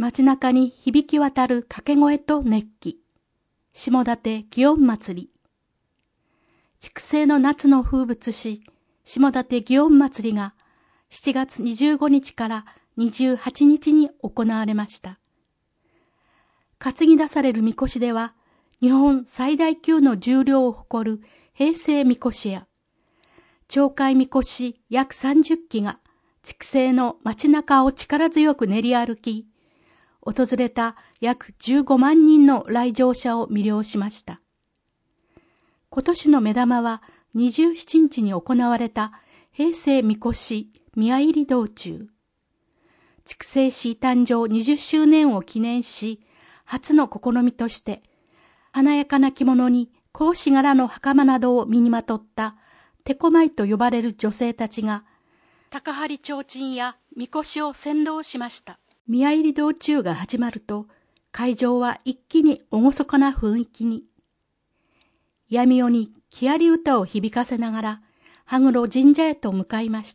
街中に響き渡る掛け声と熱気。下館祇園祭り。筑西の夏の風物詩、下館祇園祭りが7月25日から28日に行われました。担ぎ出されるみこしでは、日本最大級の重量を誇る平成みこしや、町会みこし約30基が筑西の街中を力強く練り歩き、訪れた約15万人の来場者を魅了しました。今年の目玉は27日に行われた平成みこし宮入道中。筑西市誕生20周年を記念し、初の試みとして、華やかな着物に格子柄の袴などを身にまとった手こまいと呼ばれる女性たちが、高張提灯やみこしを先導しました。宮入道中が始まると、会場は一気に厳かな雰囲気に。闇夜に木遣り歌を響かせながら、羽黒神社へと向かいました。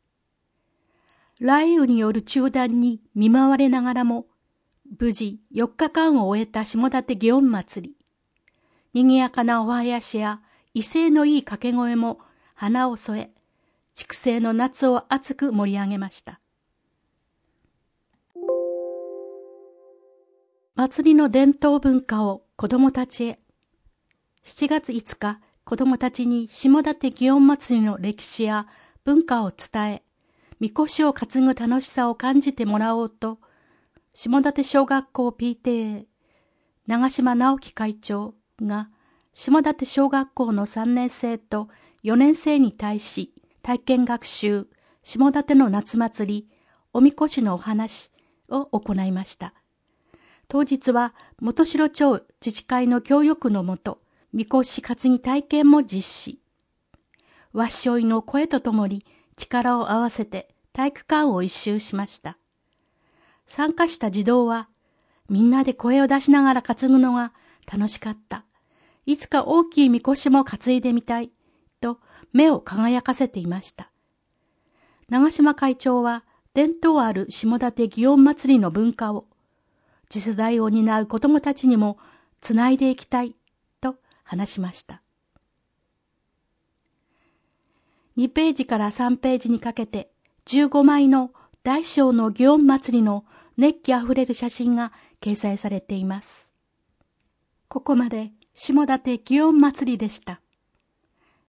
雷雨による中断に見舞われながらも、無事4日間を終えた下館祇園祭り。賑やかなお囃子や威勢のいい掛け声も花を添え、筑西の夏を熱く盛り上げました。祭りの伝統文化を子供たちへ。7月5日、子供たちに下館祇園祭りの歴史や文化を伝え、みこしを担ぐ楽しさを感じてもらおうと、下館小学校 PTA、長島直樹会長が、下館小学校の3年生と4年生に対し、体験学習、下館の夏祭り、おみこしのお話を行いました。当日は、本城町自治会の協力のもと、みこし担ぎ体験も実施。わっしょいの声とともに力を合わせて体育館を一周しました。参加した児童は、みんなで声を出しながら担ぐのが楽しかった。いつか大きいみこしも担いでみたい。と目を輝かせていました。長島会長は、伝統ある下館祇園祭りの文化を、次世代を担う子どもたちにもつないでいきたい。と話しました。2ページから3ページにかけて、15枚の大小の祇園祭りの熱気あふれる写真が掲載されています。ここまで下館祇園祭りでした。